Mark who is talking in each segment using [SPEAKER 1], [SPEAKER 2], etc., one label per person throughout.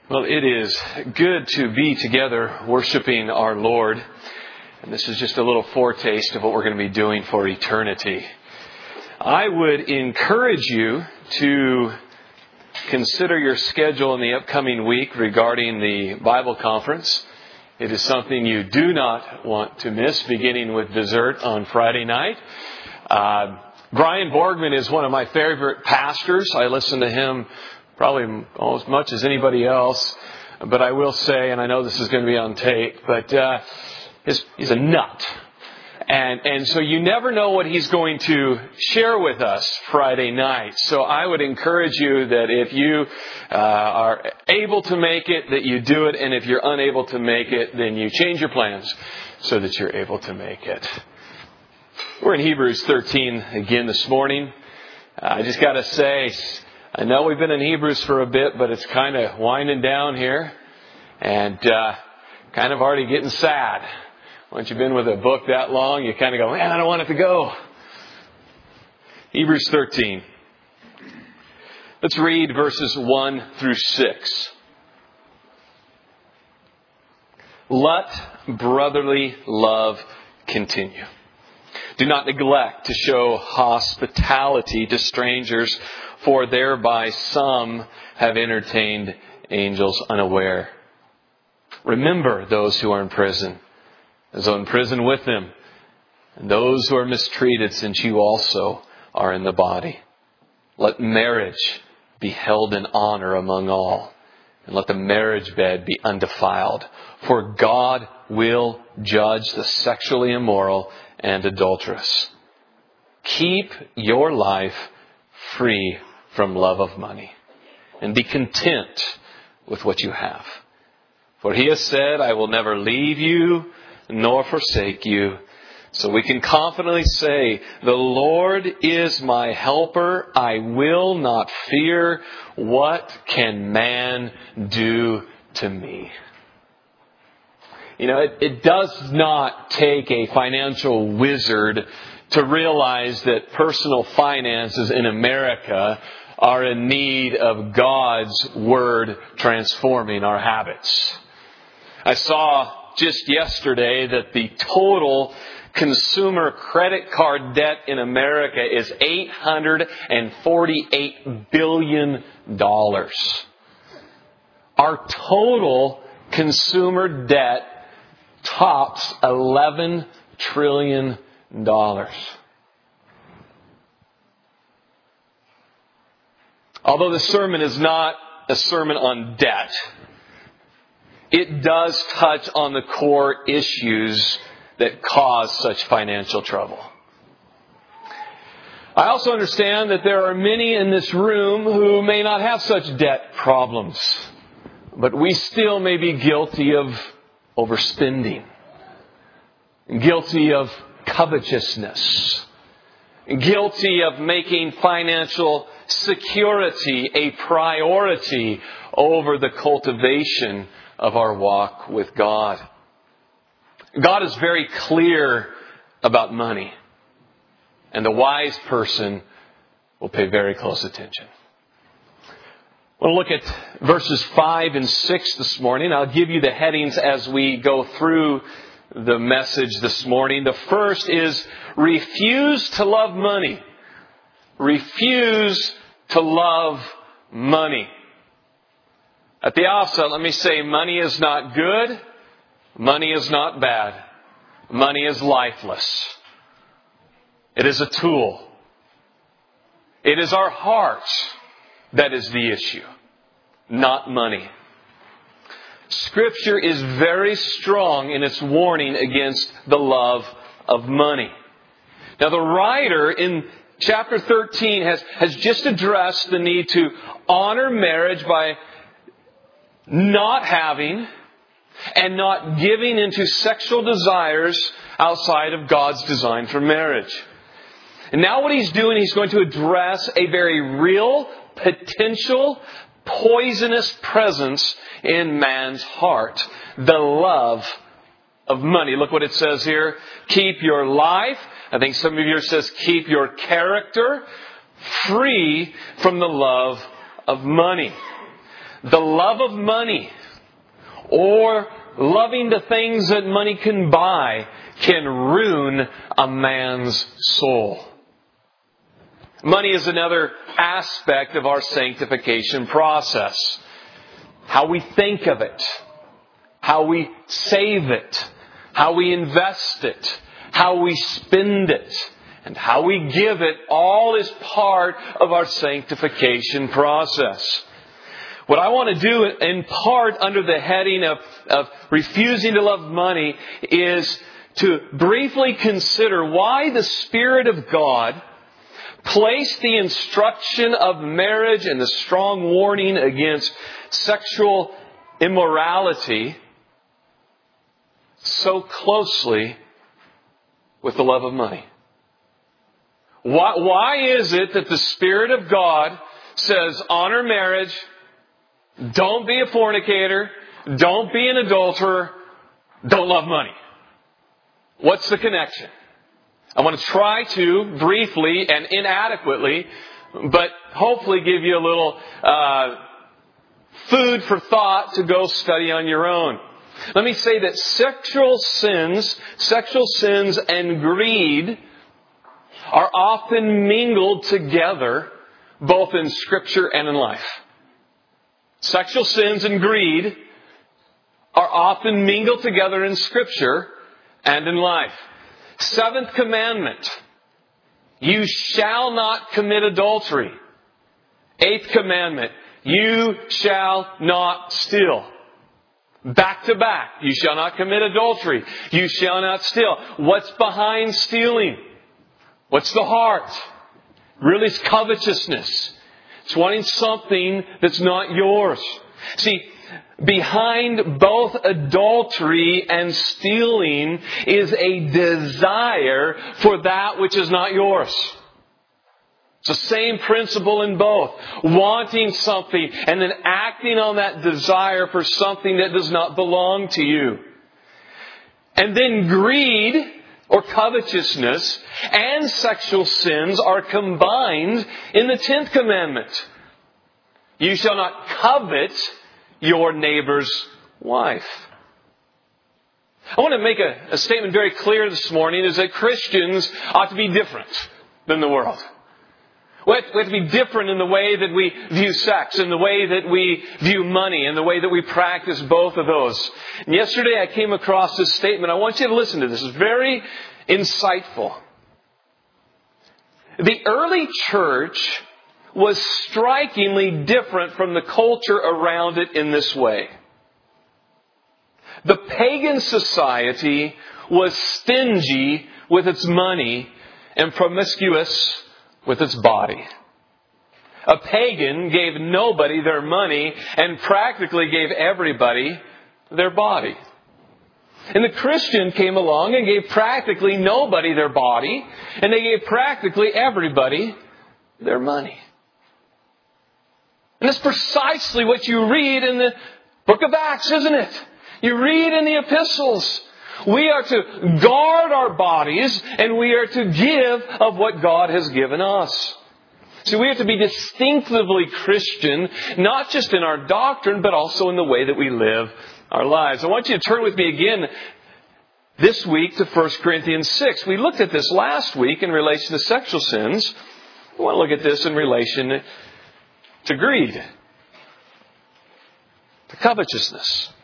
[SPEAKER 1] Well, it is good to be together worshiping our Lord. And this is just a little foretaste of what we're going to be doing for eternity. I would encourage you to consider your schedule in the upcoming week regarding the Bible conference. It is something you do not want to miss, beginning with dessert on Friday night. Brian Borgman is one of my favorite pastors. I listen to him probably as much as anybody else. But I will say, and I know this is going to be on tape, but he's a nut. And so you never know what he's going to share with us Friday night. So I would encourage you that if you are able to make it, that you do it. And if you're unable to make it, then you change your plans so that you're able to make it. We're in Hebrews 13 again this morning. I just got to say, I know we've been in Hebrews for a bit, but it's kind of winding down here and kind of already getting sad. Once you've been with a book that long, you kind of go, man, I don't want it to go. Hebrews 13. Let's read verses 1 through 6. Let brotherly love continue. Do not neglect to show hospitality to strangers, for thereby some have entertained angels unaware. Remember those who are in prison, as though in prison with them, and those who are mistreated, since you also are in the body. Let marriage be held in honor among all, and let the marriage bed be undefiled. For God will judge the sexually immoral and adulterous. Keep your life free from love of money, and be content with what you have. For He has said, I will never leave you nor forsake you. So we can confidently say, the Lord is my helper. I will not fear. What can man do to me? You know, it does not take a financial wizard to realize that personal finances in America are in need of God's Word transforming our habits. I saw just yesterday that the total consumer credit card debt in America is $848 billion. Our total consumer debt tops $11 trillion. Although the sermon is not a sermon on debt, it does touch on the core issues that cause such financial trouble. I also understand that there are many in this room who may not have such debt problems, but we still may be guilty of overspending, guilty of covetousness, guilty of making financial security a priority over the cultivation of our walk with God. God is very clear about money, and the wise person will pay very close attention. We'll look at verses 5 and 6 this morning. I'll give you the headings as we go through the message this morning. The first is refuse to love money. Refuse to love money. At the outset, let me say money is not good. Money is not bad. Money is lifeless. It is a tool. It is our heart that is the issue, not money. Scripture is very strong in its warning against the love of money. Now, the writer in chapter 13 has just addressed the need to honor marriage by not having and not giving into sexual desires outside of God's design for marriage. And now what he's doing, he's going to address a very real, potential, poisonous presence in man's heart. The love of money. Look what it says here. Keep your life. I think some of you says keep your character free from the love of money. the love of money or loving the things that money can buy can ruin a man's soul. Money is another aspect of our sanctification process. How we think of it, how we save it, how we invest it, how we spend it, and how we give it, all is part of our sanctification process. What I want to do in part under the heading of refusing to love money is to briefly consider why the Spirit of God placed the instruction of marriage and the strong warning against sexual immorality so closely with the love of money. Why is it that the Spirit of God says honor marriage, don't be a fornicator, don't be an adulterer, don't love money? What's the connection? I want to try to briefly and inadequately, but hopefully give you a little food for thought to go study on your own. Let me say that sexual sins and greed are often mingled together, both in Scripture and in life. Sexual sins and greed are often mingled together in Scripture and in life. 7th commandment, you shall not commit adultery. 8th commandment, you shall not steal. Back to back, you shall not commit adultery. You shall not steal. What's behind stealing? What's the heart? Really, it's covetousness. It's wanting something that's not yours. See, behind both adultery and stealing is a desire for that which is not yours. It's the same principle in both. Wanting something and then acting on that desire for something that does not belong to you. And then greed or covetousness and sexual sins are combined in the 10th commandment. You shall not covet your neighbor's wife. I want to make a statement very clear this morning, is that Christians ought to be different than the world. We have to be different in the way that we view sex, in the way that we view money, in the way that we practice both of those. And yesterday I came across this statement. I want you to listen to this. It's very insightful. The early church was strikingly different from the culture around it in this way. The pagan society was stingy with its money and promiscuous with its body. A pagan gave nobody their money and practically gave everybody their body. And the Christian came along and gave practically nobody their body, and they gave practically everybody their money. And that's precisely what you read in the book of Acts, isn't it? You read in the epistles. We are to guard our bodies and we are to give of what God has given us. See, we have to be distinctively Christian, not just in our doctrine, but also in the way that we live our lives. I want you to turn with me again this week to 1 Corinthians 6. We looked at this last week in relation to sexual sins. I want to look at this in relation to greed, to covetousness.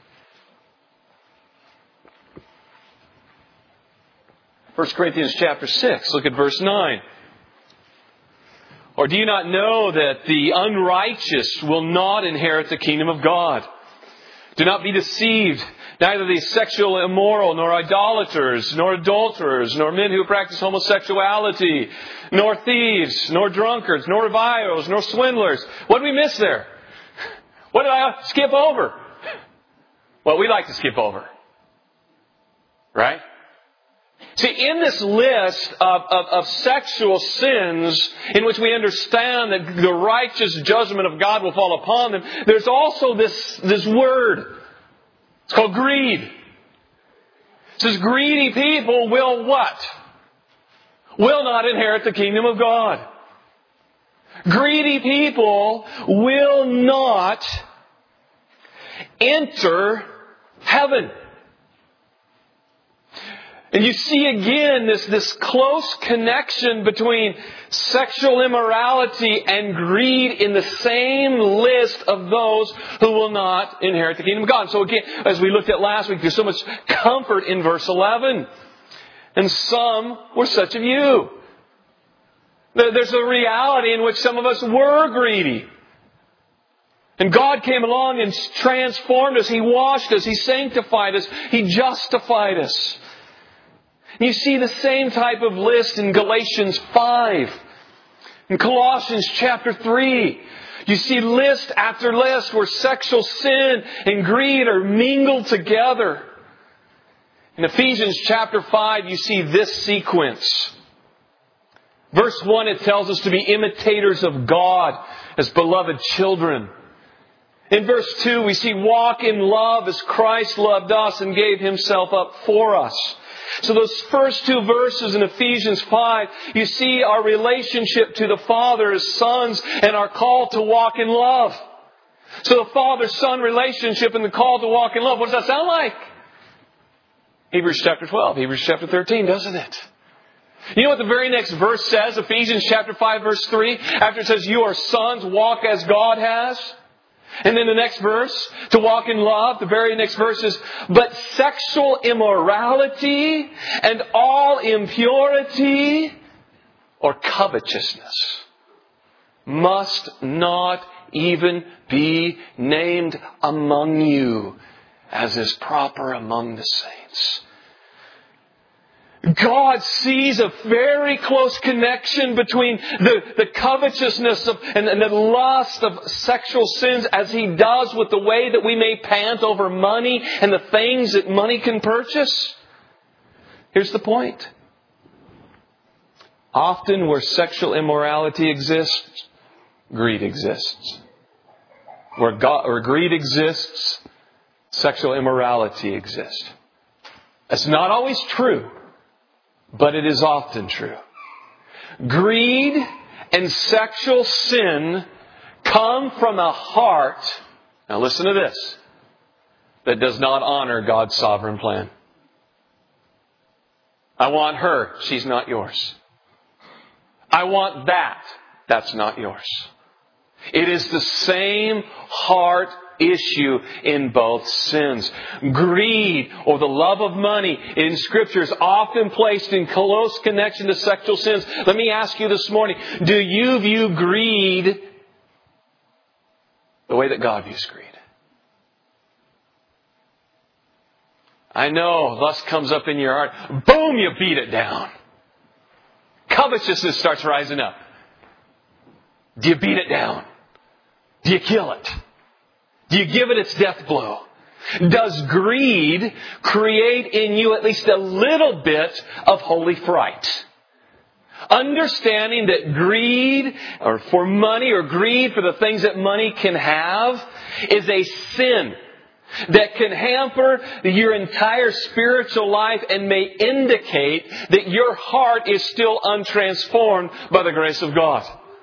[SPEAKER 1] 1 Corinthians chapter 6, look at verse 9. Or do you not know that the unrighteous will not inherit the kingdom of God? Do not be deceived. Neither the sexual immoral, nor idolaters, nor adulterers, nor men who practice homosexuality, nor thieves, nor drunkards, nor revilers, nor swindlers. What did we miss there? What did I skip over? Well, we like to skip over. Right? See, in this list of sexual sins in which we understand that the righteous judgment of God will fall upon them, there's also this word. It's called greed. It says greedy people will what? Will not inherit the kingdom of God. Greedy people will not enter heaven. And you see again this close connection between sexual immorality and greed in the same list of those who will not inherit the kingdom of God. So again, as we looked at last week, there's so much comfort in verse 11. And some were such of you. There's a reality in which some of us were greedy. And God came along and transformed us. He washed us. He sanctified us. He justified us. You see the same type of list in Galatians 5. In Colossians chapter 3. You see list after list where sexual sin and greed are mingled together. In Ephesians chapter 5, you see this sequence. Verse 1, it tells us to be imitators of God as beloved children. In verse 2, we see walk in love as Christ loved us and gave Himself up for us. So those first two verses in Ephesians 5, you see our relationship to the Father as sons and our call to walk in love. So the Father-Son relationship and the call to walk in love, what does that sound like? Hebrews chapter 12, Hebrews chapter 13, doesn't it? You know what the very next verse says? Ephesians chapter 5, verse 3, after it says, you are sons, walk as God has. And then the next verse, to walk in love, the very next verse is, but sexual immorality and all impurity or covetousness must not even be named among you, as is proper among the saints. God sees a very close connection between the covetousness and the lust of sexual sins as He does with the way that we may pant over money and the things that money can purchase. Here's the point. Often where sexual immorality exists, greed exists. Where greed exists, sexual immorality exists. That's not always true. But it is often true. Greed and sexual sin come from a heart, now listen to this, that does not honor God's sovereign plan. I want her, she's not yours. I want that, that's not yours. It is the same heart issue in both sins. Greed or the love of money in Scripture is often placed in close connection to sexual sins. Let me ask you this morning, do you view greed the way that God views greed? I know lust comes up in your heart. Boom, you beat it down. Covetousness starts rising up. Do you beat it down? Do you kill it? Do you give it its death blow? Does greed create in you at least a little bit of holy fright? Understanding that greed or for money or greed for the things that money can have is a sin that can hamper your entire spiritual life and may indicate that your heart is still untransformed by the grace of God.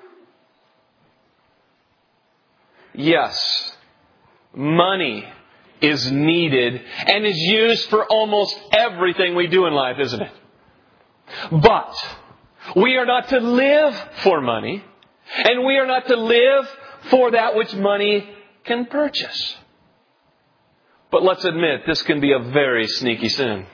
[SPEAKER 1] Yes. Money is needed and is used for almost everything we do in life, isn't it? But we are not to live for money, and we are not to live for that which money can purchase. But let's admit, this can be a very sneaky sin.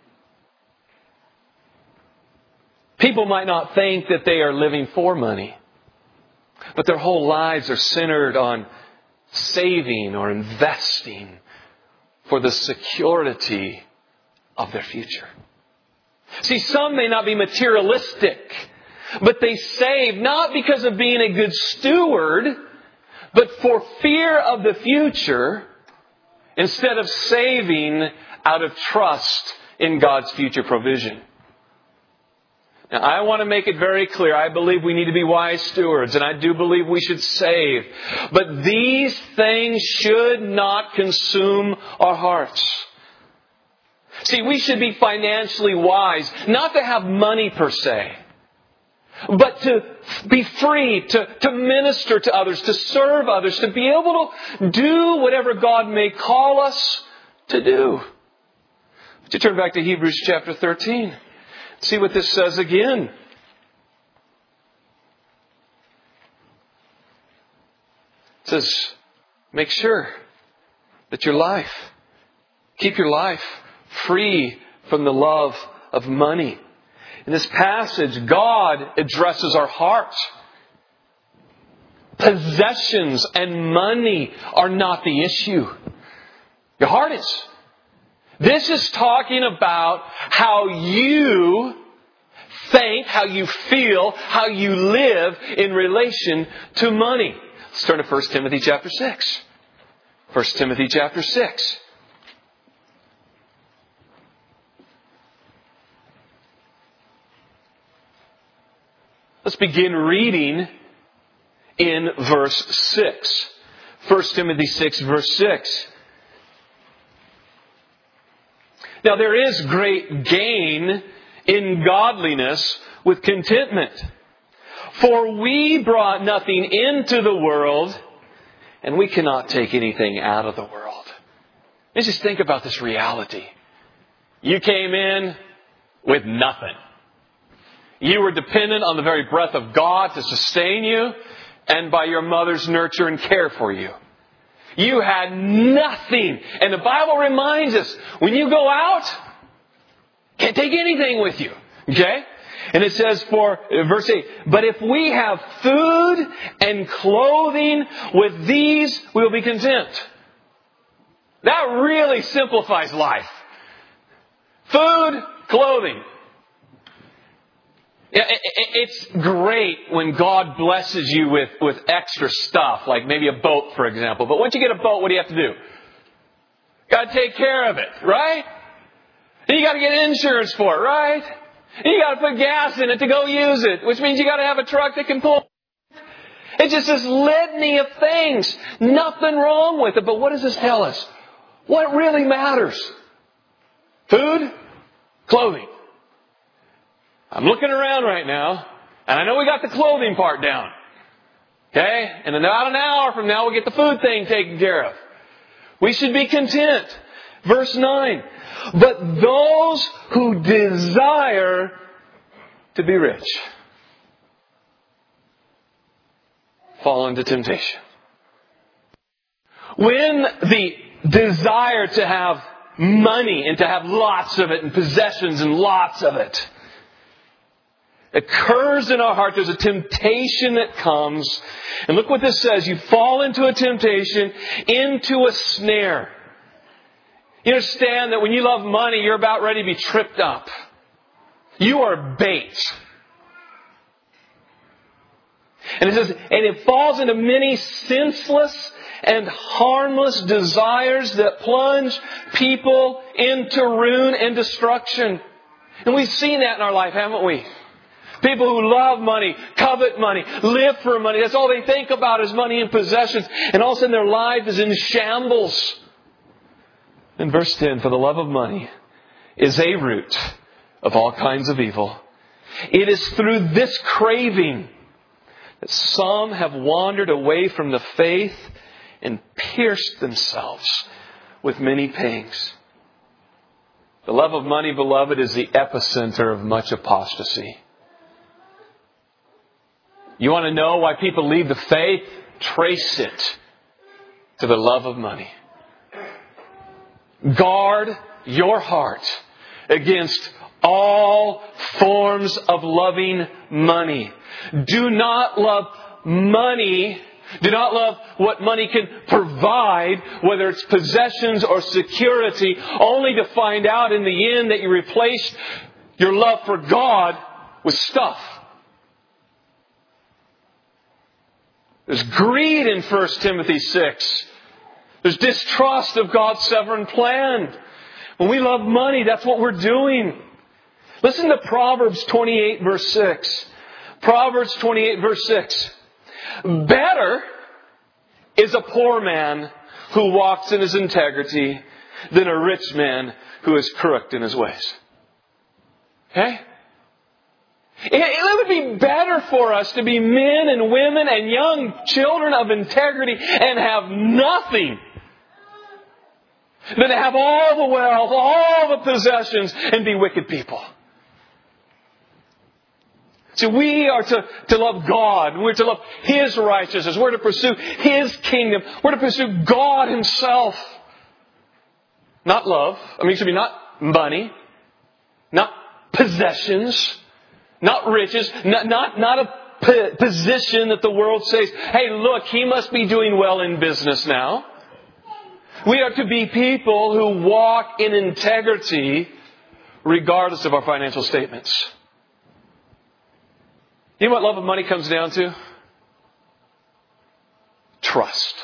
[SPEAKER 1] People might not think that they are living for money, but their whole lives are centered on saving or investing for the security of their future. See, some may not be materialistic, but they save not because of being a good steward, but for fear of the future, instead of saving out of trust in God's future provision. Now, I want to make it very clear. I believe we need to be wise stewards, and I do believe we should save. But these things should not consume our hearts. See, we should be financially wise, not to have money per se, but to be free, to minister to others, to serve others, to be able to do whatever God may call us to do. Would you turn back to Hebrews chapter 13? See what this says again. It says, make sure that keep your life free from the love of money. In this passage, God addresses our hearts. Possessions and money are not the issue. Your heart is. This is talking about how you think, how you feel, how you live in relation to money. Let's turn to 1 Timothy chapter 6. 1 Timothy chapter 6. Let's begin reading in verse 6. 1 Timothy 6, verse 6. Now there is great gain in godliness with contentment. For we brought nothing into the world, and we cannot take anything out of the world. Let's just think about this reality. You came in with nothing. You were dependent on the very breath of God to sustain you, and by your mother's nurture and care for you. You had nothing. And the Bible reminds us, when you go out, can't take anything with you. Okay? And it says verse 8, but if we have food and clothing, with these we will be content. That really simplifies life. Food, clothing. It's great when God blesses you with extra stuff, like maybe a boat, for example. But once you get a boat, what do you have to do? Got to take care of it, right? And you got to get insurance for it, right? And you got to put gas in it to go use it, which means you got to have a truck that can pull. It's just this litany of things. Nothing wrong with it. But what does this tell us? What really matters? Food, clothing. I'm looking around right now, and I know we got the clothing part down. Okay? And in about an hour from now, we'll get the food thing taken care of. We should be content. Verse 9. But those who desire to be rich fall into temptation. When the desire to have money and to have lots of it and possessions and lots of it occurs in our heart, there's a temptation that comes. And look what this says. You fall into a temptation, into a snare. You understand that when you love money, you're about ready to be tripped up. You are bait. And it says, and it falls into many senseless and harmless desires that plunge people into ruin and destruction. And we've seen that in our life, haven't we? People who love money, covet money, live for money. That's all they think about is money and possessions. And all of a sudden their life is in shambles. In verse 10, for the love of money is a root of all kinds of evil. It is through this craving that some have wandered away from the faith and pierced themselves with many pangs. The love of money, beloved, is the epicenter of much apostasy. You want to know why people leave the faith? Trace it to the love of money. Guard your heart against all forms of loving money. Do not love money. Do not love what money can provide, whether it's possessions or security, only to find out in the end that you replaced your love for God with stuff. There's greed in 1 Timothy 6. There's distrust of God's sovereign plan. When we love money, that's what we're doing. Listen to Proverbs 28 verse 6. Proverbs 28 verse 6. Better is a poor man who walks in his integrity than a rich man who is corrupt in his ways. Okay? It would be better for us to be men and women and young children of integrity and have nothing than to have all the wealth, all the possessions, and be wicked people. So we are to love God. We're to love His righteousness. We're to pursue His kingdom. We're to pursue God Himself. Not love. Not money. Not possessions. Not riches. Not a position that the world says, hey, look, he must be doing well in business now. We are to be people who walk in integrity regardless of our financial statements. You know what love of money comes down to? Trust.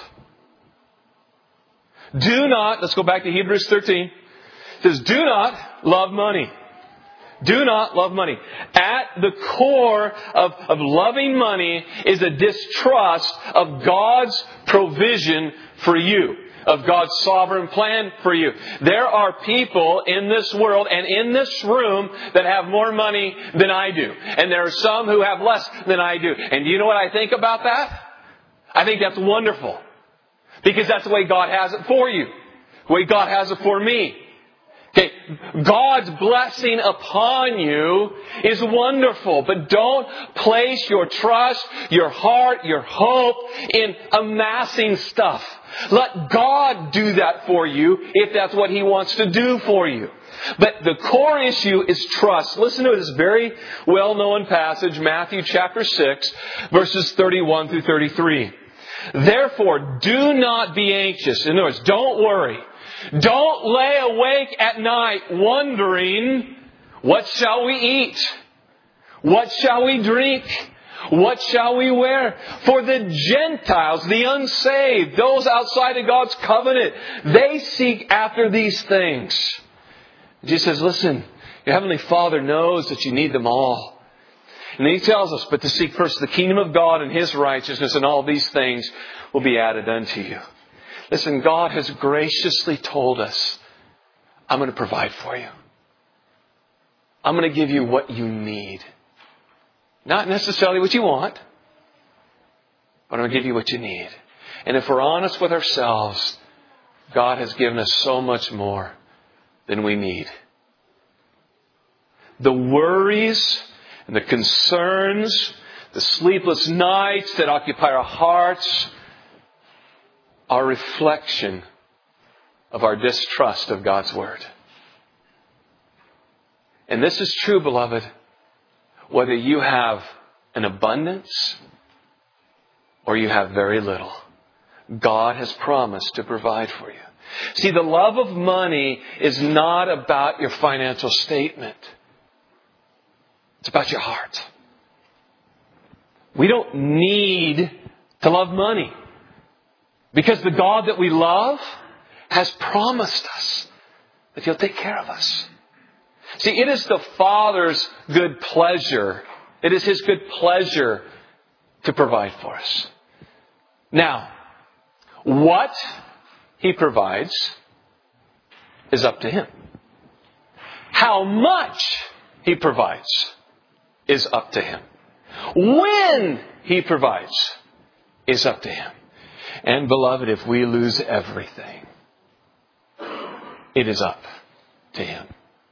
[SPEAKER 1] Do not, let's go back to Hebrews 13. It says, do not love money. Do not love money. At the core of loving money is a distrust of God's provision for you, of God's sovereign plan for you. There are people in this world and in this room that have more money than I do. And there are some who have less than I do. And do you know what I think about that? I think that's wonderful. Because that's the way God has it for you. The way God has it for me. Okay, God's blessing upon you is wonderful, but don't place your trust, your heart, your hope in amassing stuff. Let God do that for you if that's what He wants to do for you. But the core issue is trust. Listen to this very well-known passage, Matthew chapter 6, verses 31 through 33. Therefore, do not be anxious. In other words, don't worry. Don't lay awake at night wondering, what shall we eat? What shall we drink? What shall we wear? For the Gentiles, the unsaved, those outside of God's covenant, they seek after these things. Jesus says, listen, your Heavenly Father knows that you need them all. And then He tells us, but to seek first the kingdom of God and His righteousness, and all these things will be added unto you. Listen, God has graciously told us, I'm going to provide for you. I'm going to give you what you need. Not necessarily what you want, but I'm going to give you what you need. And if we're honest with ourselves, God has given us so much more than we need. The worries and the concerns, the sleepless nights that occupy our hearts, are a reflection of our distrust of God's Word. And this is true, beloved, whether you have an abundance or you have very little. God has promised to provide for you. See, the love of money is not about your financial statement. It's about your heart. We don't need to love money. Because the God that we love has promised us that He'll take care of us. See, it is the Father's good pleasure. It is His good pleasure to provide for us. Now, what He provides is up to Him. How much He provides is up to Him. When He provides is up to Him. And beloved, if we lose everything, it is up to Him.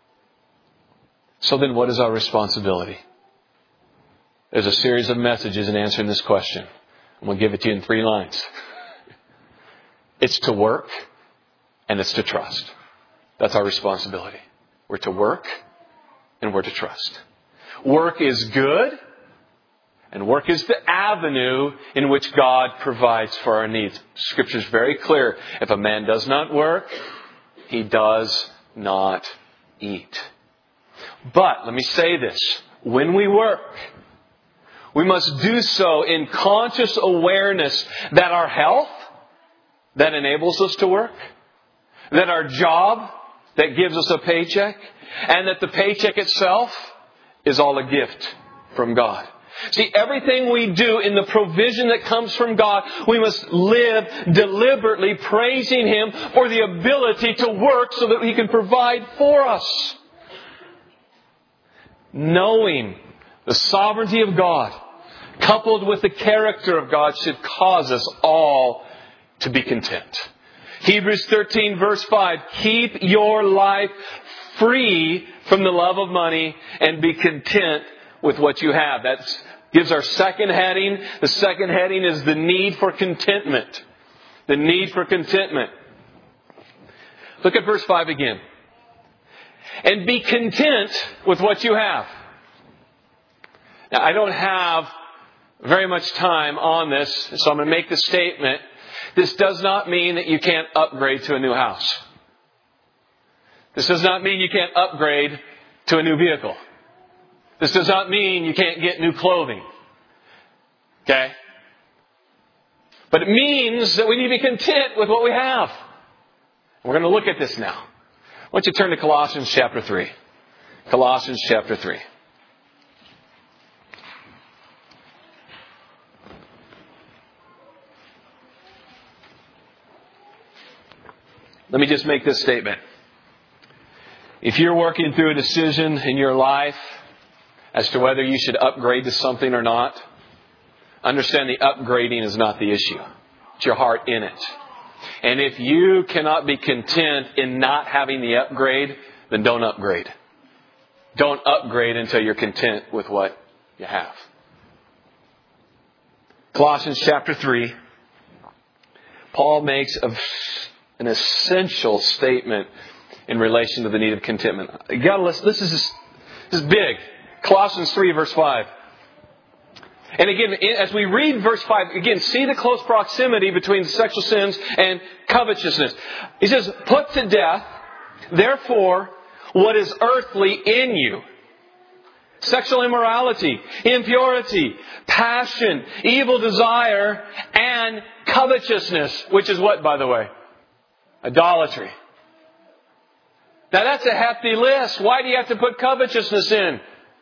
[SPEAKER 1] So then what is our responsibility? There's a series of messages in answering this question. I'm going to give it to you in 3 lines. It's to work and it's to trust. That's our responsibility. We're to work and we're to trust. Work is good. And work is the avenue in which God provides for our needs. Scripture is very clear. If a man does not work, he does not eat. But let me say this. When we work, we must do so in conscious awareness that our health, that enables us to work, that our job, that gives us a paycheck, and that the paycheck itself is all a gift from God. See, everything we do in the provision that comes from God, we must live deliberately praising Him for the ability to work so that He can provide for us. Knowing The sovereignty of God, coupled with the character of God, should cause us all to be content. Hebrews 13 verse 5, keep your life free from the love of money and be content with what you have. That gives our second heading. The second heading is the need for contentment. The need for contentment. Look at verse 5 again. And be content with what you have. Now, I don't have very much time on this, so I'm going to make the statement. This does not mean that you can't upgrade to a new house. This does not mean you can't upgrade to a new vehicle. This does not mean you can't get new clothing. Okay? But it means that we need to be content with what we have. We're going to look at this now. I want you to turn to Colossians chapter 3. Colossians chapter 3. Let me just make this statement. If you're working through a decision in your life as to whether you should upgrade to something or not, understand the upgrading is not the issue. It's your heart in it. And if you cannot be content in not having the upgrade, then don't upgrade. Don't upgrade until you're content with what you have. Colossians chapter 3. Paul makes an essential statement in relation to the need of contentment. You gotta listen. This is big. Colossians 3 verse 5. And again, as we read verse 5, again, see the close proximity between sexual sins and covetousness. He says, put to death, therefore, what is earthly in you. Sexual immorality, impurity, passion, evil desire, and covetousness. Which is what, by the way? Idolatry. Now that's a hefty list. Why do you have to put covetousness in?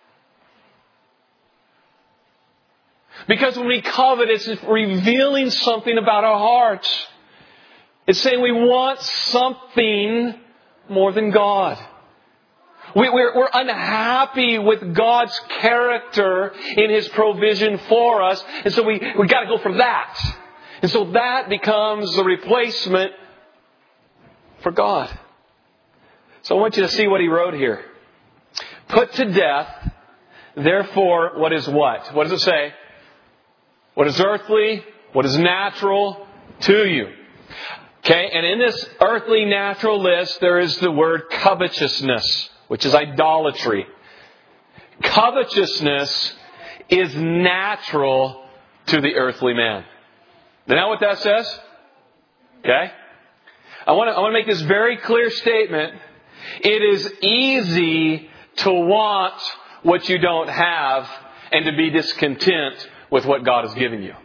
[SPEAKER 1] Because when we covet, it's revealing something about our hearts. It's saying we want something more than God. We're unhappy with God's character in His provision for us. And so we got to go for that. And so that becomes the replacement for God. So I want you to see what he wrote here. Put to death, therefore, what is what? What does it say? What is earthly? What is natural to you? Okay, and in this earthly natural list, there is the word covetousness, which is idolatry. Covetousness is natural to the earthly man. You know what that says? Okay? I want to make this very clear statement. It is easy to want what you don't have and to be discontent with what God has given you.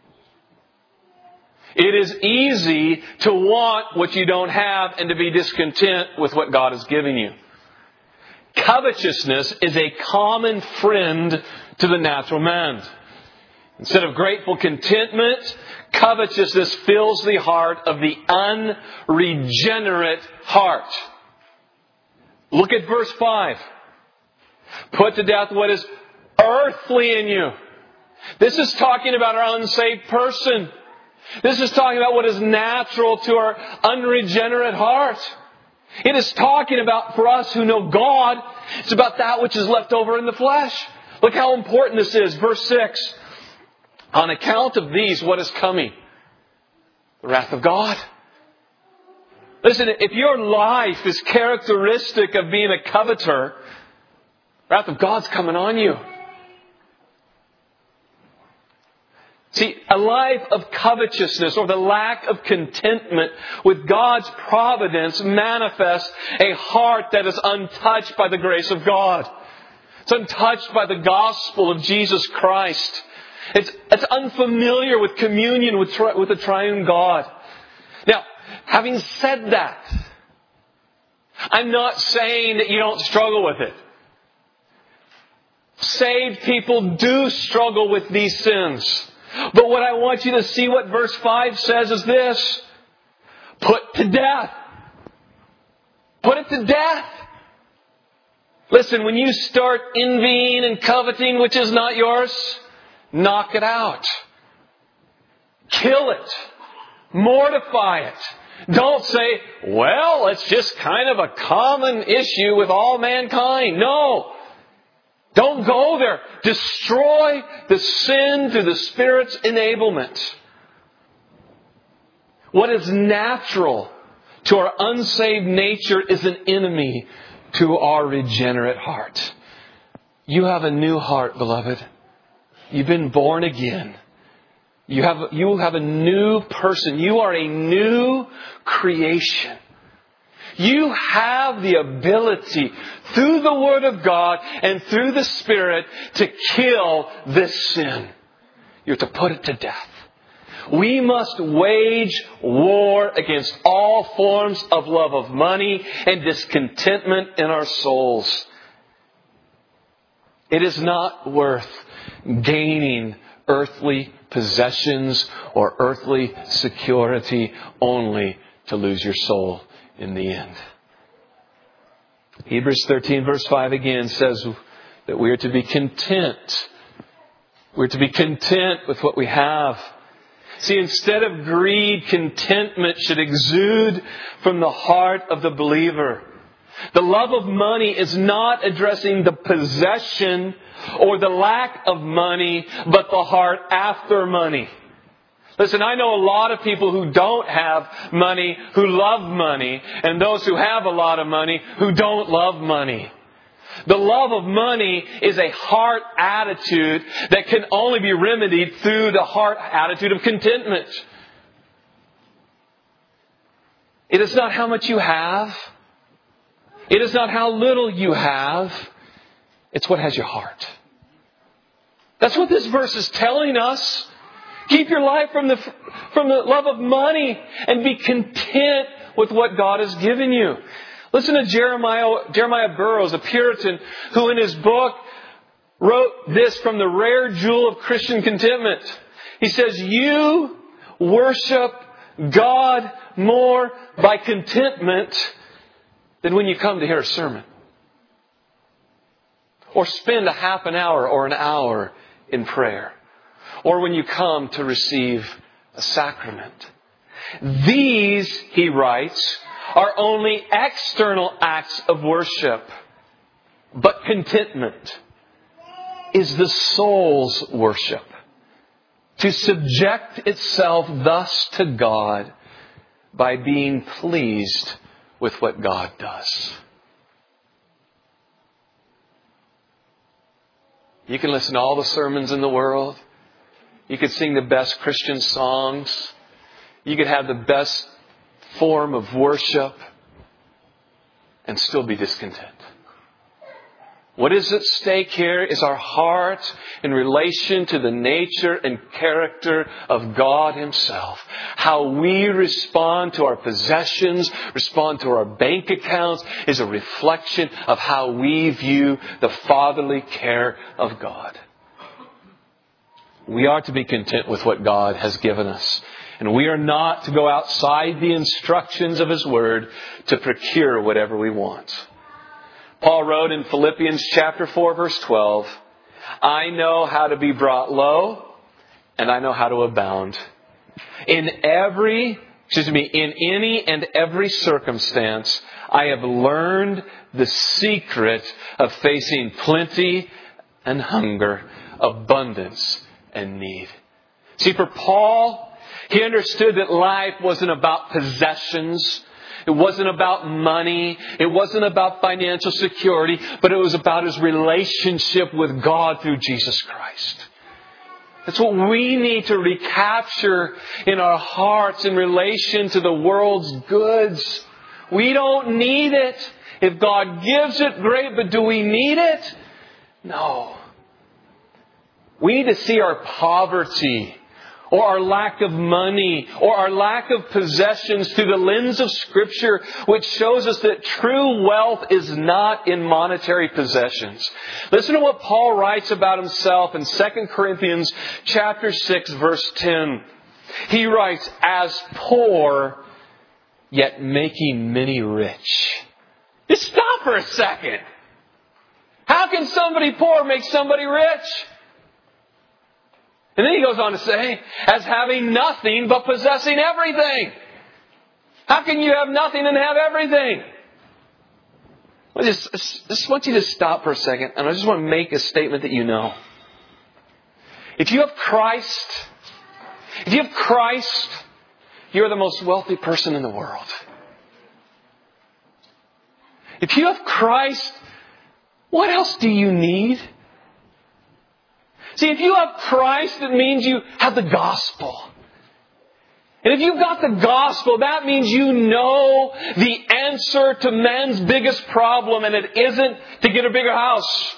[SPEAKER 1] It is easy to want what you don't have and to be discontent with what God has given you. Covetousness is a common friend to the natural man. Instead of grateful contentment, covetousness fills the heart of the unregenerate heart. Look at verse 5. Put to death what is earthly in you. This is talking about our unsaved person. This is talking about what is natural to our unregenerate heart. It is talking about, for us who know God, it's about that which is left over in the flesh. Look how important this is. Verse 6. On account of these, what is coming? The wrath of God. Listen, if your life is characteristic of being a coveter, the wrath of God's coming on you. See, a life of covetousness or the lack of contentment with God's providence manifests a heart that is untouched by the grace of God. It's untouched by the gospel of Jesus Christ. It's unfamiliar with communion with the triune God. Now, having said that, I'm not saying that you don't struggle with it. Saved people do struggle with these sins. But what I want you to see what verse 5 says is this. Put to death. Put it to death. Listen, when you start envying and coveting which is not yours, knock it out. Kill it. Mortify it. Don't say, well, it's just kind of a common issue with all mankind. No. Don't go there. Destroy the sin through the Spirit's enablement. What is natural to our unsaved nature is an enemy to our regenerate heart. You have a new heart, beloved. You've been born again. You have a new person. You are a new creation. You have the ability through the Word of God and through the Spirit to kill this sin. You're to put it to death. We must wage war against all forms of love of money and discontentment in our souls. It is not worth gaining earthly possessions or earthly security only to lose your soul in the end. Hebrews 13 verse 5 again says that we are to be content. We're to be content with what we have. See, instead of greed, contentment should exude from the heart of the believer. The love of money is not addressing the possession or the lack of money, but the heart after money. Listen, I know a lot of people who don't have money, who love money, and those who have a lot of money, who don't love money. The love of money is a heart attitude that can only be remedied through the heart attitude of contentment. It is not how much you have. It is not how little you have. It's what has your heart. That's what this verse is telling us. Keep your life from the love of money and be content with what God has given you. Listen to Jeremiah Burroughs, a Puritan, who in his book wrote this from the rare jewel of Christian contentment. He says, you worship God more by contentment than when you come to hear a sermon. Or spend a half an hour or an hour in prayer. Or when you come to receive a sacrament. These, he writes, are only external acts of worship. But contentment is the soul's worship. To subject itself thus to God by being pleased with what God does. You can listen to all the sermons in the world. You could sing the best Christian songs. You could have the best form of worship and still be discontent. What is at stake here is our heart in relation to the nature and character of God Himself. How we respond to our possessions, respond to our bank accounts, is a reflection of how we view the fatherly care of God. We are to be content with what God has given us. And we are not to go outside the instructions of His Word to procure whatever we want. Paul wrote in Philippians chapter 4 verse 12, I know how to be brought low and I know how to abound. In any and every circumstance, I have learned the secret of facing plenty and hunger, abundance and need. See, for Paul, he understood that life wasn't about possessions. It wasn't about money. It wasn't about financial security, but it was about his relationship with God through Jesus Christ. That's what we need to recapture in our hearts in relation to the world's goods. We don't need it. If God gives it, great, but do we need it? No. We need to see our poverty or our lack of money, or our lack of possessions through the lens of Scripture, which shows us that true wealth is not in monetary possessions. Listen to what Paul writes about himself in 2 Corinthians chapter 6, verse 10. He writes, as poor, yet making many rich. Just stop for a second. How can somebody poor make somebody rich? And then he goes on to say, as having nothing but possessing everything. How can you have nothing and have everything? I just want you to stop for a second, and I just want to make a statement that you know. If you have Christ, you're the most wealthy person in the world. If you have Christ, what else do you need? See, if you have Christ, it means you have the gospel. And if you've got the gospel, that means you know the answer to man's biggest problem, and it isn't to get a bigger house.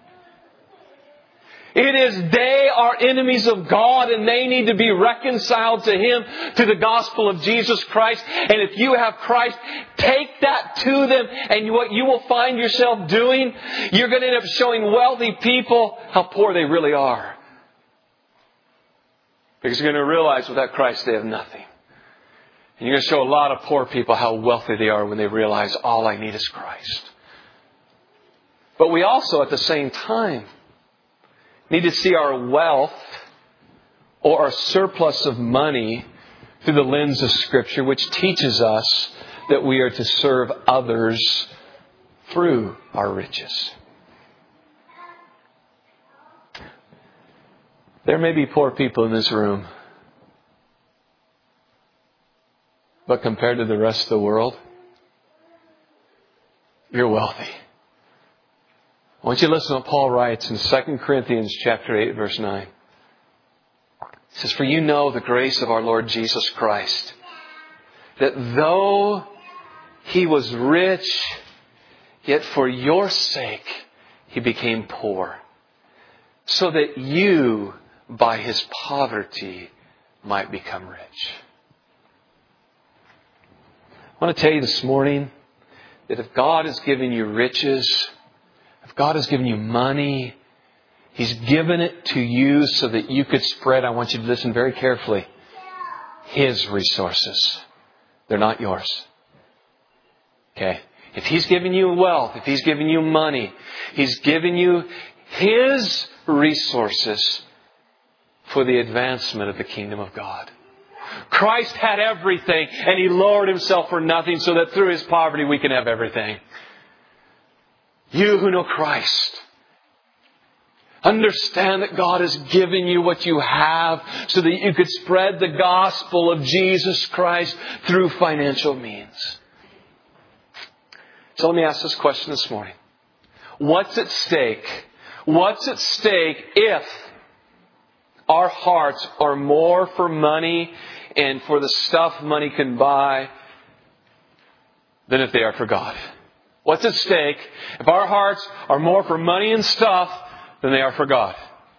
[SPEAKER 1] It is they are enemies of God and they need to be reconciled to Him, to the gospel of Jesus Christ. And if you have Christ, take that to them. And what you will find yourself doing, you're going to end up showing wealthy people how poor they really are. Because you're going to realize without Christ they have nothing. And you're going to show a lot of poor people how wealthy they are when they realize all I need is Christ. But we also at the same time need to see our wealth or our surplus of money through the lens of Scripture, which teaches us that we are to serve others through our riches. There may be poor people in this room, but compared to the rest of the world, you're wealthy. I want you to listen to what Paul writes in 2 Corinthians chapter 8, verse 9. He says, for you know the grace of our Lord Jesus Christ, that though He was rich, yet for your sake He became poor, so that you, by His poverty, might become rich. I want to tell you this morning that if God has given you riches, if God has given you money, He's given it to you so that you could spread, I want you to listen very carefully, His resources. They're not yours. Okay? If He's given you wealth, if He's given you money, He's given you His resources for the advancement of the kingdom of God. Christ had everything and He lowered Himself for nothing so that through His poverty we can have everything. You who know Christ, understand that God has given you what you have so that you could spread the gospel of Jesus Christ through financial means. So let me ask this question this morning. What's at stake? What's at stake if our hearts are more for money and for the stuff money can buy than if they are for God? What's at stake if our hearts are more for money and stuff than they are for God?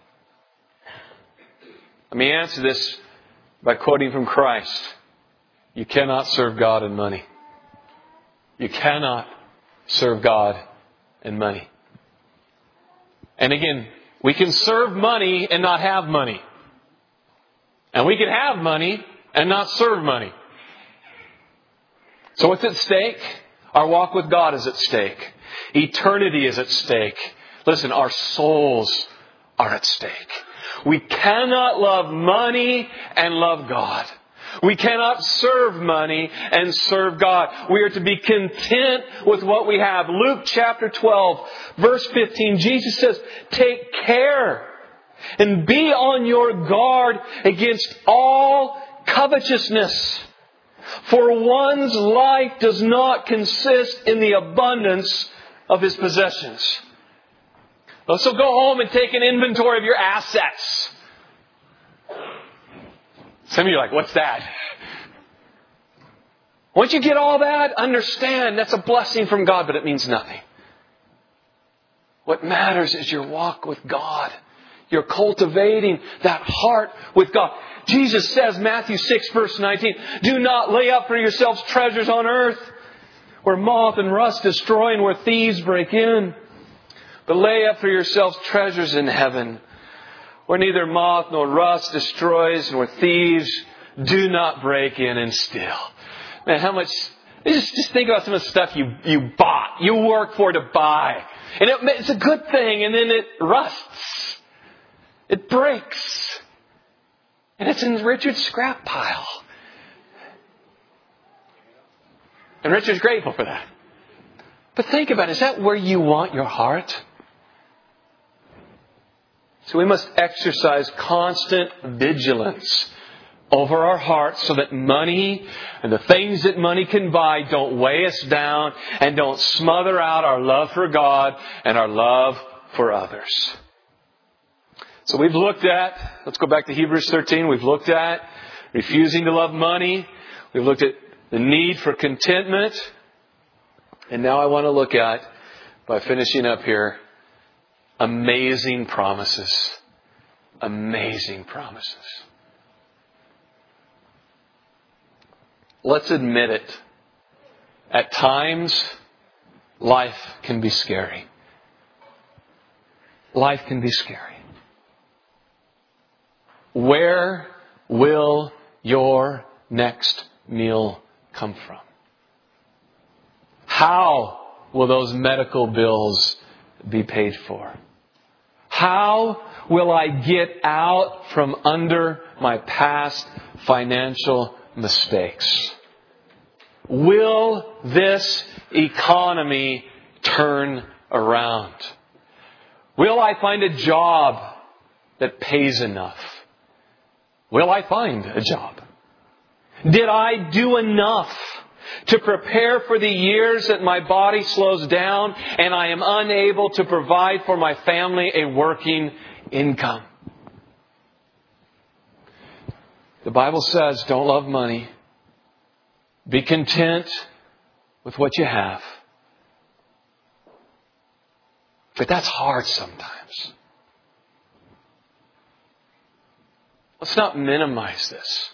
[SPEAKER 1] Let me answer this by quoting from Christ. You cannot serve God and money. You cannot serve God and money. And again, we can serve money and not have money. And we can have money and not serve money. So what's at stake? Our walk with God is at stake. Eternity is at stake. Listen, our souls are at stake. We cannot love money and love God. We cannot serve money and serve God. We are to be content with what we have. Luke chapter 12, verse 15, Jesus says, take care and be on your guard against all covetousness. For one's life does not consist in the abundance of his possessions. So go home and take an inventory of your assets. Some of you are like, what's that? Once you get all that, understand that's a blessing from God, but it means nothing. What matters is your walk with God. You're cultivating that heart with God. Jesus says, Matthew 6, verse 19, do not lay up for yourselves treasures on earth, where moth and rust destroy and where thieves break in. But lay up for yourselves treasures in heaven, where neither moth nor rust destroys, nor thieves do not break in and steal. Man, how much... Just think about some of the stuff you bought. You worked for to buy. And it's a good thing, and then it rusts. It breaks. And it's in Richard's scrap pile. And Richard's grateful for that. But think about it. Is that where you want your heart? So we must exercise constant vigilance over our hearts so that money and the things that money can buy don't weigh us down and don't smother out our love for God and our love for others. So we've looked at, let's go back to Hebrews 13, we've looked at refusing to love money. We've looked at the need for contentment. And now I want to look at, by finishing up here, amazing promises. Amazing promises. Let's admit it. At times, life can be scary. Life can be scary. Where will your next meal come from? How will those medical bills be paid for? How will I get out from under my past financial mistakes? Will this economy turn around? Will I find a job that pays enough? Will I find a job? Did I do enough to prepare for the years that my body slows down and I am unable to provide for my family a working income? The Bible says, don't love money. Be content with what you have. But that's hard sometimes. Let's not minimize this.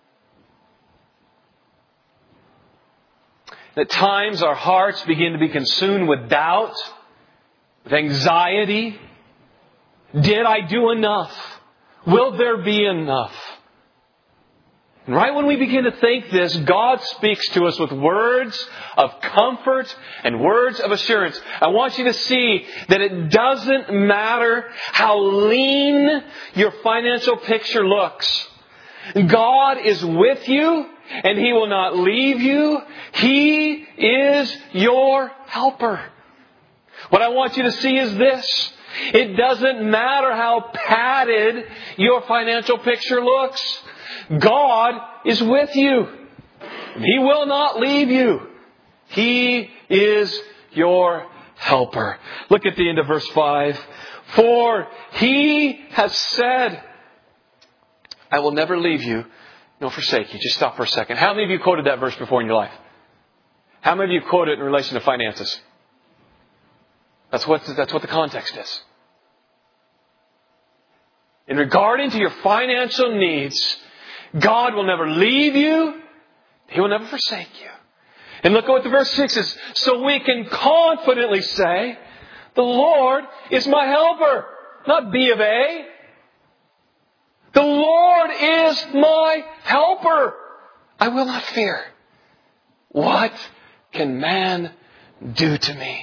[SPEAKER 1] At times our hearts begin to be consumed with doubt, with anxiety. Did I do enough? Will there be enough? And right when we begin to think this, God speaks to us with words of comfort and words of assurance. I want you to see that it doesn't matter how lean your financial picture looks. God is with you and He will not leave you. He is your helper. What I want you to see is this. It doesn't matter how padded your financial picture looks. God is with you. He will not leave you. He is your helper. Look at the end of verse 5. For He has said, I will never leave you nor forsake you. Just stop for a second. How many of you quoted that verse before in your life? How many of you quote it in relation to finances? That's what the context is. In regarding to your financial needs, God will never leave you. He will never forsake you. And look at what the verse 6 is. So we can confidently say, the Lord is my helper. Not B of A. The Lord is my helper. I will not fear. What can man do to me?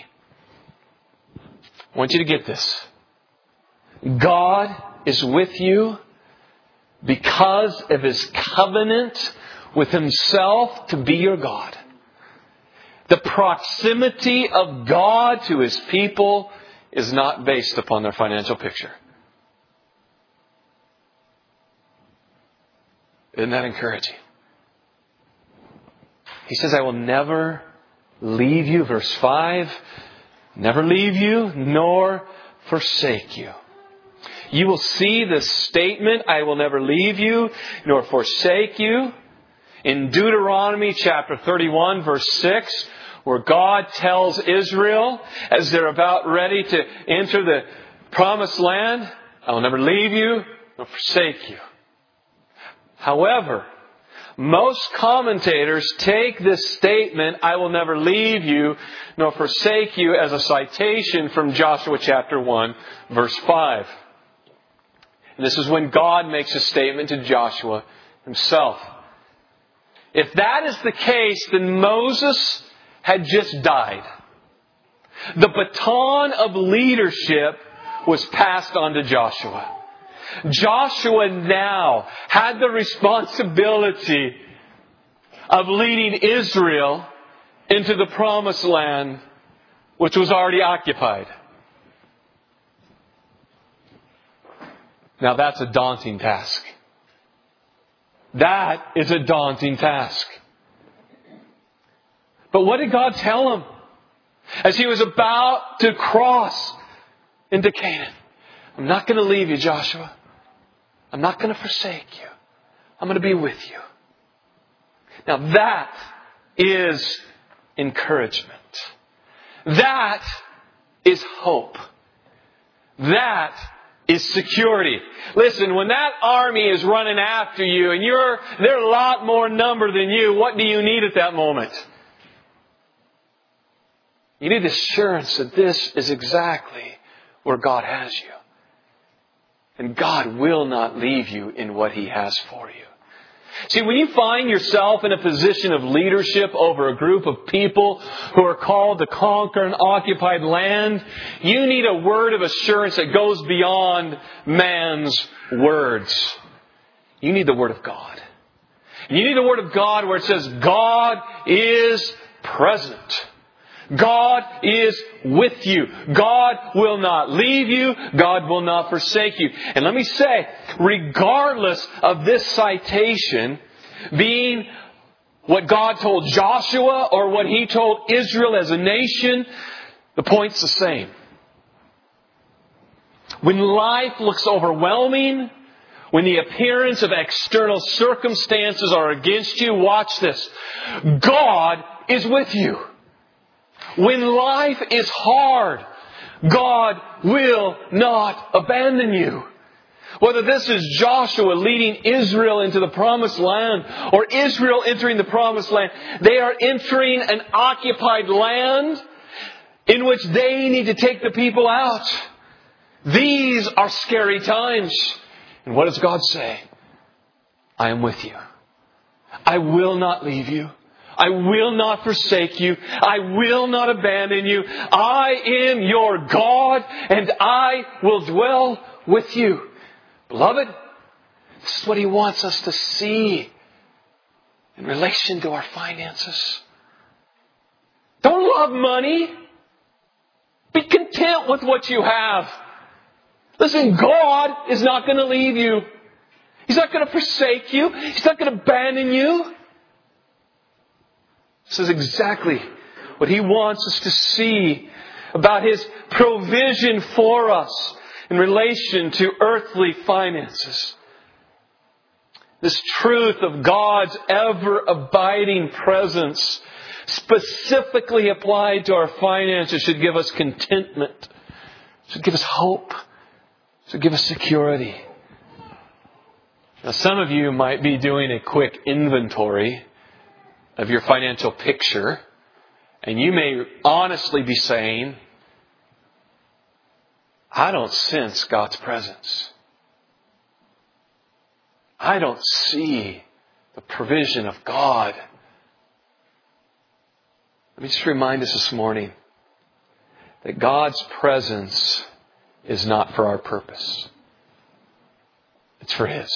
[SPEAKER 1] I want you to get this. God is with you because of His covenant with Himself to be your God. The proximity of God to His people is not based upon their financial picture. Isn't that encouraging? He says, I will never leave you. Verse 5. Never leave you nor forsake you. You will see this statement, I will never leave you nor forsake you, in Deuteronomy chapter 31 verse 6, where God tells Israel as they're about ready to enter the promised land, I will never leave you nor forsake you. However, most commentators take this statement, I will never leave you nor forsake you, as a citation from Joshua chapter 1 verse 5. And this is when God makes a statement to Joshua himself. If that is the case, then Moses had just died. The baton of leadership was passed on to Joshua. Joshua now had the responsibility of leading Israel into the promised land, which was already occupied. Now that's a daunting task. That is a daunting task. But what did God tell him as he was about to cross into Canaan? I'm not going to leave you, Joshua. I'm not going to forsake you. I'm going to be with you. Now that is encouragement. That is hope. That is security. Listen, when that army is running after you and they're a lot more number than you, what do you need at that moment? You need assurance that this is exactly where God has you. And God will not leave you in what He has for you. See, when you find yourself in a position of leadership over a group of people who are called to conquer an occupied land, you need a word of assurance that goes beyond man's words. You need the Word of God. You need the Word of God where it says, God is present. God is with you. God will not leave you. God will not forsake you. And let me say, regardless of this citation being what God told Joshua or what He told Israel as a nation, the point's the same. When life looks overwhelming, when the appearance of external circumstances are against you, watch this. God is with you. When life is hard, God will not abandon you. Whether this is Joshua leading Israel into the promised land or Israel entering the promised land, they are entering an occupied land in which they need to take the people out. These are scary times. And what does God say? I am with you. I will not leave you. I will not forsake you. I will not abandon you. I am your God and I will dwell with you. Beloved, this is what He wants us to see in relation to our finances. Don't love money. Be content with what you have. Listen, God is not going to leave you. He's not going to forsake you. He's not going to abandon you. This is exactly what He wants us to see about His provision for us in relation to earthly finances. This truth of God's ever-abiding presence, specifically applied to our finances, should give us contentment, should give us hope, should give us security. Now, some of you might be doing a quick inventory of your financial picture, and you may honestly be saying, I don't sense God's presence. I don't see the provision of God. Let me just remind us this morning that God's presence is not for our purpose. It's for His.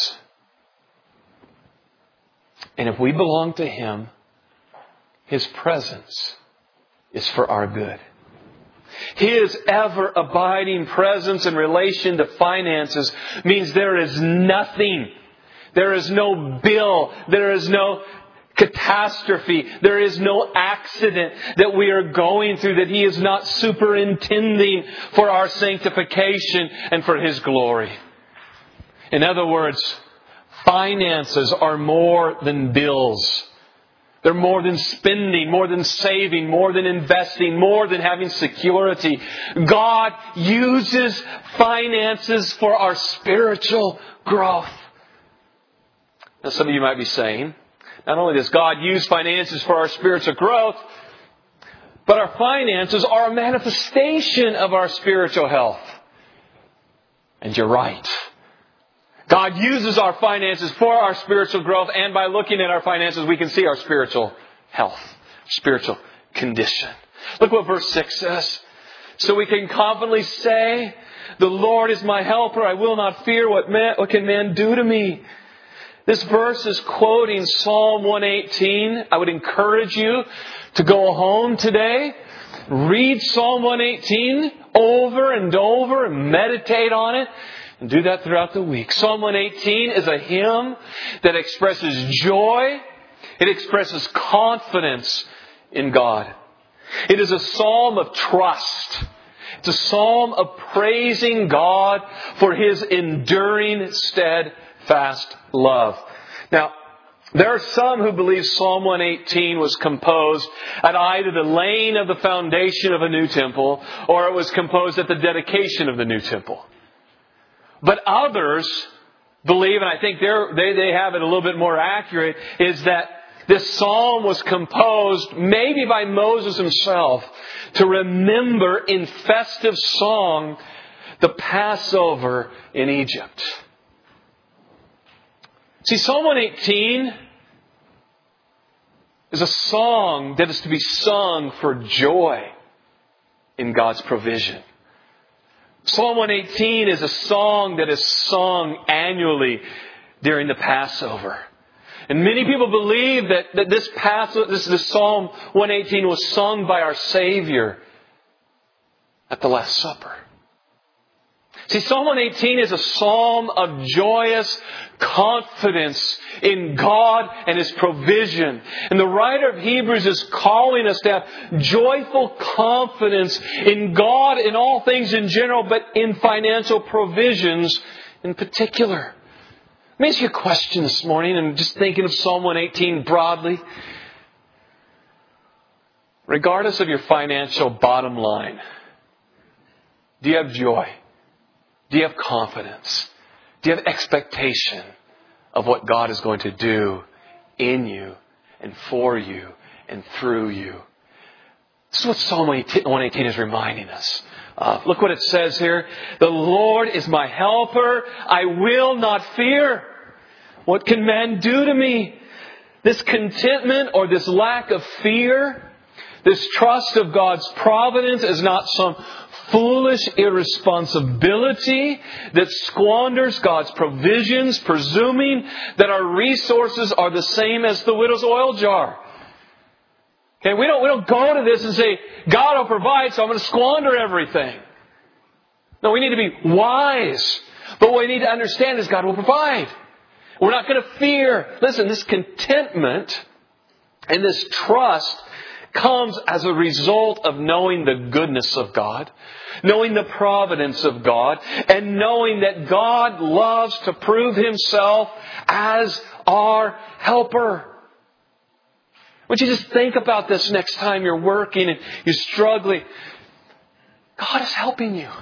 [SPEAKER 1] And if we belong to Him, His presence is for our good. His ever-abiding presence in relation to finances means there is nothing. There is no bill. There is no catastrophe. There is no accident that we are going through that He is not superintending for our sanctification and for His glory. In other words, finances are more than bills. They're more than spending, more than saving, more than investing, more than having security. God uses finances for our spiritual growth. Now, some of you might be saying, not only does God use finances for our spiritual growth, but our finances are a manifestation of our spiritual health. And you're right. God uses our finances for our spiritual growth, and by looking at our finances, we can see our spiritual health, spiritual condition. Look what verse 6 says. So we can confidently say, the Lord is my helper. I will not fear what can man do to me. This verse is quoting Psalm 118. I would encourage you to go home today, read Psalm 118 over and over and meditate on it. And do that throughout the week. Psalm 118 is a hymn that expresses joy. It expresses confidence in God. It is a psalm of trust. It's a psalm of praising God for His enduring, steadfast love. Now, there are some who believe Psalm 118 was composed at either the laying of the foundation of a new temple or it was composed at the dedication of the new temple. But others believe, and I think they have it a little bit more accurate, is that this psalm was composed maybe by Moses himself to remember in festive song the Passover in Egypt. See, Psalm 118 is a song that is to be sung for joy in God's provision. Psalm 118 is a song that is sung annually during the Passover. And many people believe that this Psalm 118 was sung by our Savior at the Last Supper. See, Psalm 118 is a psalm of joyous confidence in God and His provision. And the writer of Hebrews is calling us to have joyful confidence in God in all things in general, but in financial provisions in particular. Let me ask you a question this morning, and just thinking of Psalm 118 broadly. Regardless of your financial bottom line, do you have joy? Do you have confidence? Do you have expectation of what God is going to do in you and for you and through you? This is what Psalm 118 is reminding us. Look what it says here. The Lord is my helper. I will not fear. What can man do to me? This contentment or this lack of fear, this trust of God's providence is not some foolish irresponsibility that squanders God's provisions, presuming that our resources are the same as the widow's oil jar. Okay, we don't go to this and say, God will provide, so I'm going to squander everything. No, we need to be wise. But what we need to understand is God will provide. We're not going to fear. Listen, this contentment and this trust comes as a result of knowing the goodness of God, knowing the providence of God, and knowing that God loves to prove Himself as our helper. Would you just think about this next time you're working and you're struggling? God is helping you.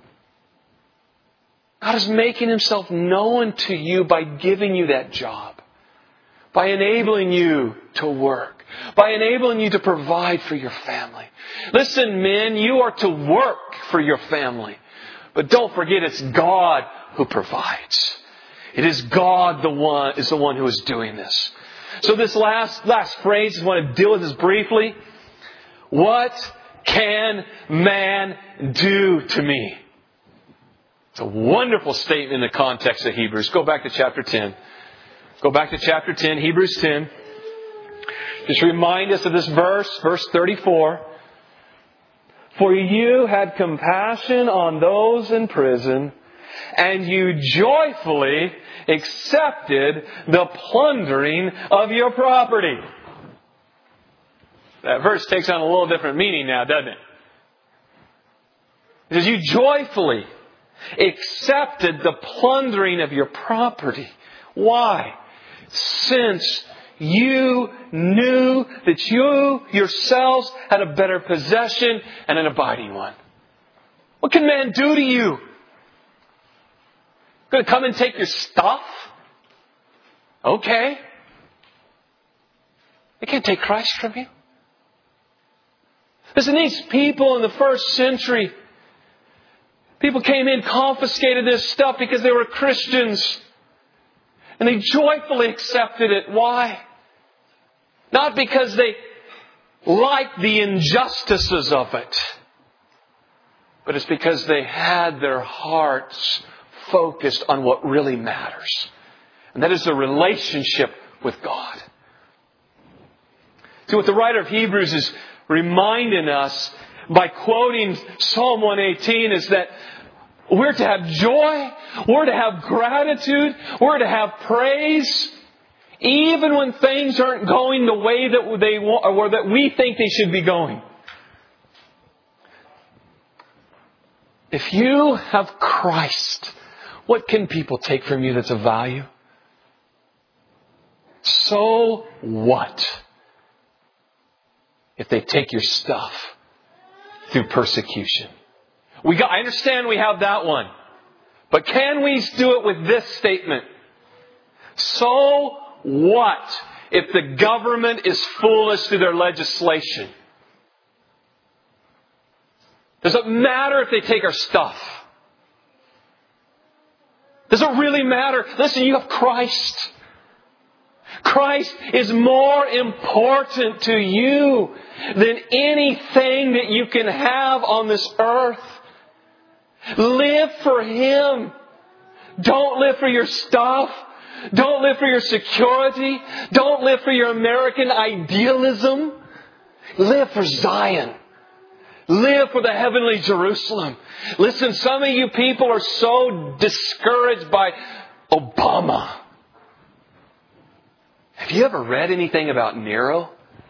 [SPEAKER 1] God is making Himself known to you by giving you that job, by enabling you to work, by enabling you to provide for your family. Listen, men, you are to work for your family. But don't forget, it's God who provides. It is God is the one who is doing this. So this last phrase, I want to deal with this briefly. What can man do to me? It's a wonderful statement in the context of Hebrews. Go back to chapter 10. Go back to chapter 10, Hebrews 10. Just remind us of this verse 34. For you had compassion on those in prison, and you joyfully accepted the plundering of your property. That verse takes on a little different meaning now, doesn't it? It says you joyfully accepted the plundering of your property. Why? Since you knew that you yourselves had a better possession and an abiding one. What can man do to you? Going to come and take your stuff? Okay. They can't take Christ from you. Listen, these people in the first century, people came in, confiscated this stuff because they were Christians. And they joyfully accepted it. Why? Not because they liked the injustices of it. but it's because they had their hearts focused on what really matters. And that is the relationship with God. See, what the writer of Hebrews is reminding us by quoting Psalm 118 is that we're to have joy, we're to have gratitude, we're to have praise, even when things aren't going the way that they want, or that we think they should be going. If you have Christ, what can people take from you that's of value? So what if they take your stuff through persecution? I understand we have that one. But can we do it with this statement? So what if the government is foolish through their legislation? Does it matter if they take our stuff? Does it really matter? Listen, you have Christ. Christ is more important to you than anything that you can have on this earth. Live for Him. Don't live for your stuff. Don't live for your security. Don't live for your American idealism. Live for Zion. Live for the heavenly Jerusalem. Listen, some of you people are so discouraged by Obama. Have you ever read anything about Nero?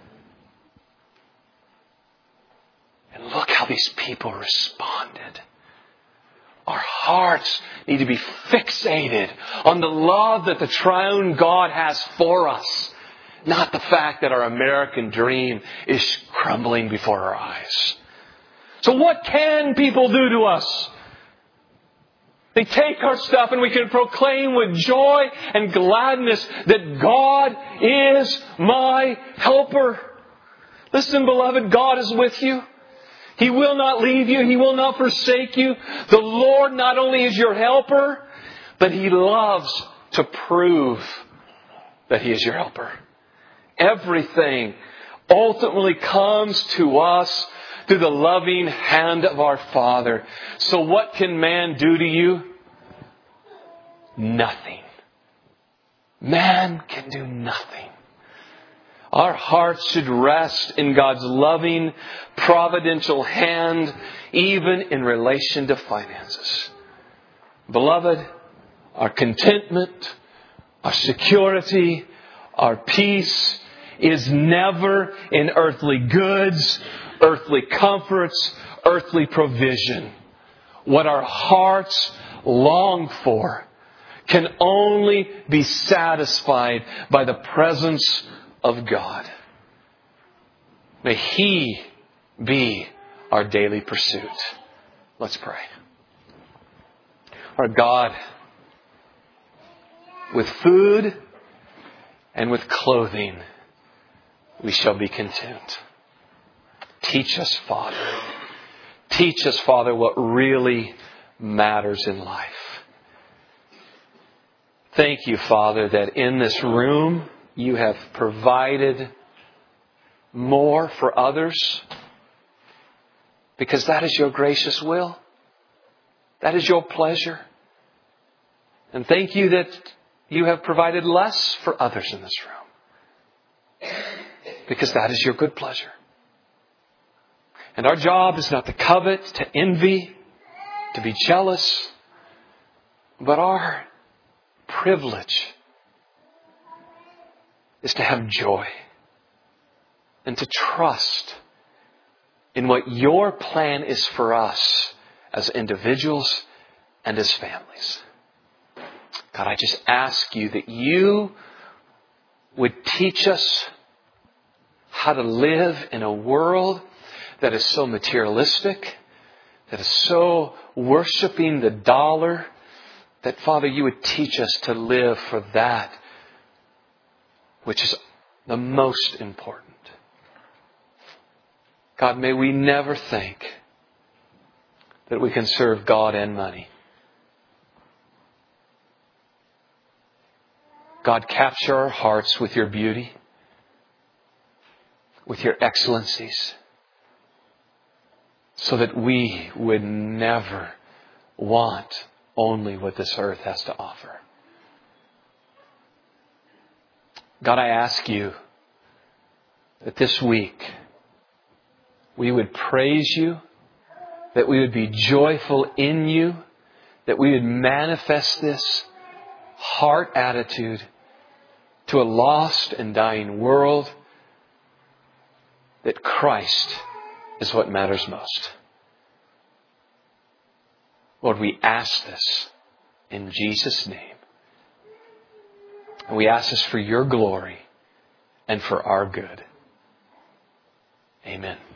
[SPEAKER 1] And look how these people responded. Our hearts need to be fixated on the love that the triune God has for us, not the fact that our American dream is crumbling before our eyes. So what can people do to us? They take our stuff and we can proclaim with joy and gladness that God is my helper. Listen, beloved, God is with you. He will not leave you. He will not forsake you. The Lord not only is your helper, but He loves to prove that He is your helper. Everything ultimately comes to us through the loving hand of our Father. So what can man do to you? Nothing. Man can do nothing. Our hearts should rest in God's loving, providential hand, even in relation to finances. Beloved, our contentment, our security, our peace is never in earthly goods, earthly comforts, earthly provision. What our hearts long for can only be satisfied by the presence of God. May He be our daily pursuit. Let's pray. Our God, with food and with clothing, we shall be content. Teach us, Father. Teach us, Father, what really matters in life. Thank you, Father, that in this room you have provided more for others because that is your gracious will. That is your pleasure. And thank you that you have provided less for others in this room because that is your good pleasure. And our job is not to covet, to envy, to be jealous, but our privilege is to have joy and to trust in what your plan is for us as individuals and as families. God, I just ask you that you would teach us how to live in a world that is so materialistic, that is so worshiping the dollar, that, Father, you would teach us to live for that which is the most important. God, may we never think that we can serve God and money. God, capture our hearts with your beauty, with your excellencies, so that we would never want only what this earth has to offer. God, I ask you that this week we would praise you, that we would be joyful in you, that we would manifest this heart attitude to a lost and dying world, that Christ is what matters most. Lord, we ask this in Jesus' name. And we ask this for your glory and for our good. Amen.